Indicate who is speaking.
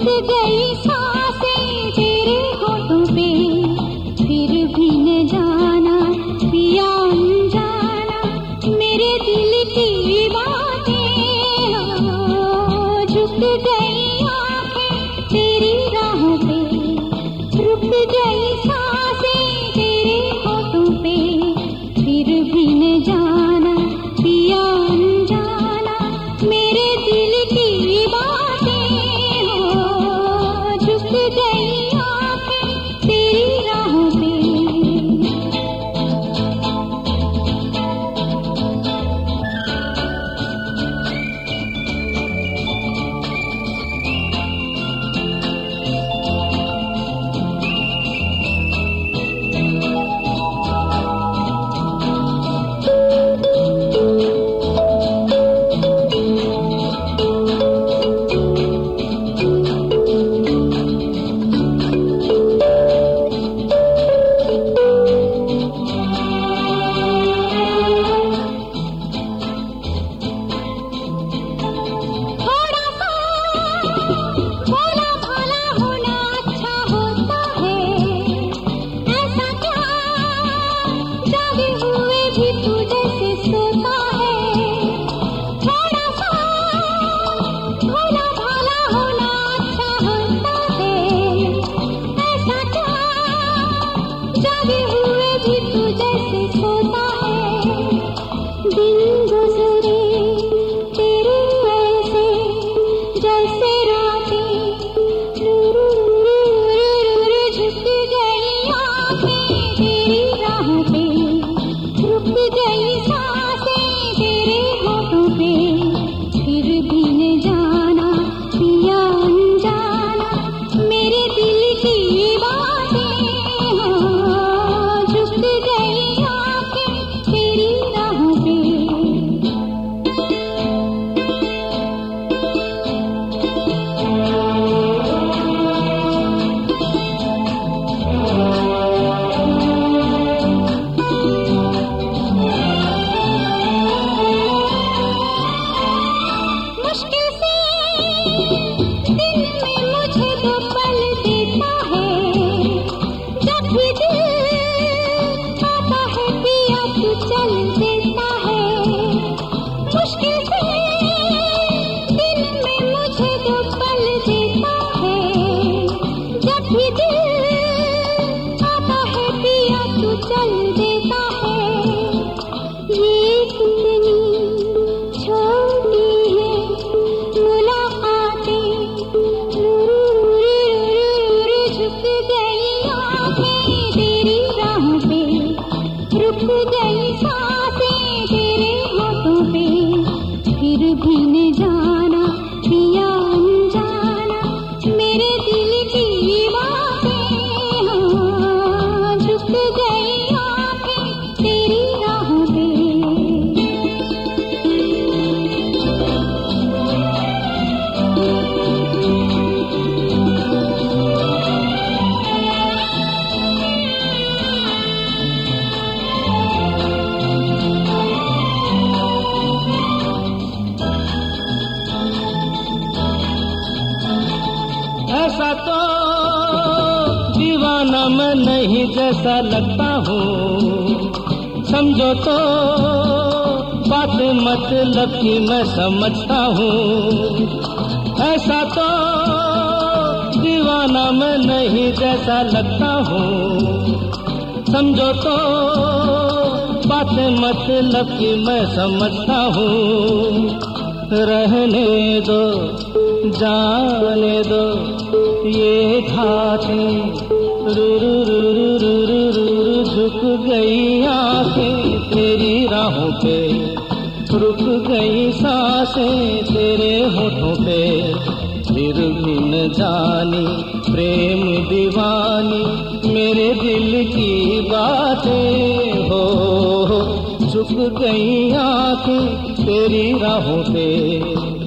Speaker 1: रुक गई सांसें तेरे होठों पे, फिर भी न जाना पिया अनजाना मेरे दिल की बातें। झुक गई आंखें तेरी राहों पे, रुक गई सांसें तेरे होठों पे, फिर भी न जाना पिया अनजाना मेरे दिल की बातें। झुक गई आंखें तेरी राहों पे।
Speaker 2: ऐसा तो दीवाना मैं नहीं जैसा लगता हूँ, समझो तो बात मतलब की मैं समझता हूँ। ऐसा तो दीवाना मैं नहीं जैसा लगता हूँ, समझो तो बात मतलब की मैं समझता हूँ। रहने दो जाने दो ये घाटें, झुक गई आंखें तेरी राहों पे, रुक गई सांसें तेरे होठों पे, फिर भी न जानी प्रेम दीवानी मेरे दिल की बातें। हो झुक गई आंखें तेरी राहों पे।